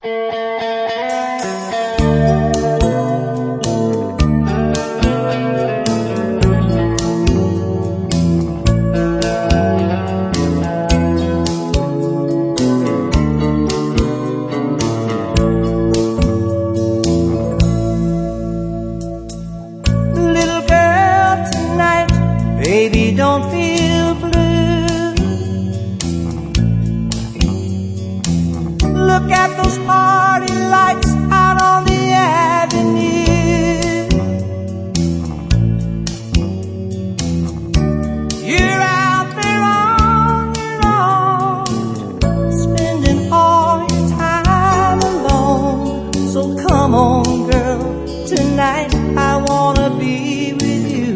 Baby, don't feel blue. Look at those party lights out on the avenue. You're out there on your own, spending all your time alone. So come on, girl, tonight I wanna be with you.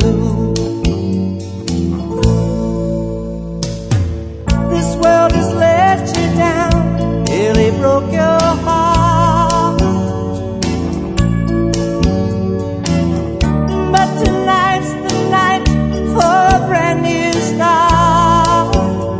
World has let you down, really broke your heart. But tonight's the night for a brand new start.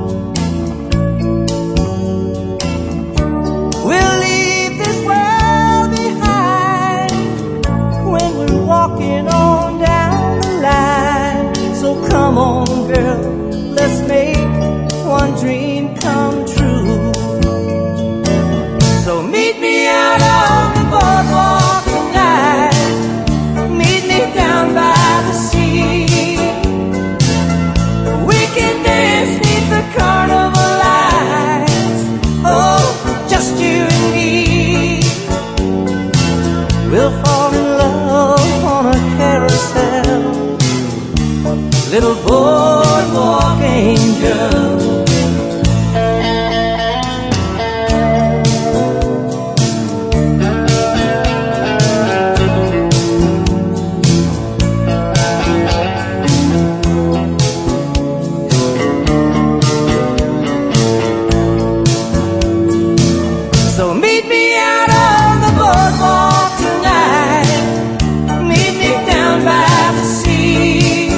We'll leave this world behind when we're walking on down the line. So come on, girl, let's make one dream come true. So meet me out on the boardwalk tonight. Meet me down by the sea. We can dance beneath the carnival lights. Oh, just you and me. We'll fall in love on a carousel. Little boardwalk angel. So meet me out on the boardwalk tonight. Meet me down by the sea.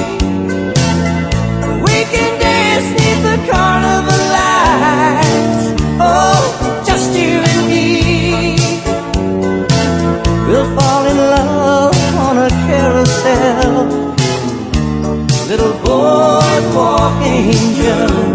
We can dance beneath the carnival lights. Oh, just you and me. We'll fall in love on a carousel. Little boardwalk angel.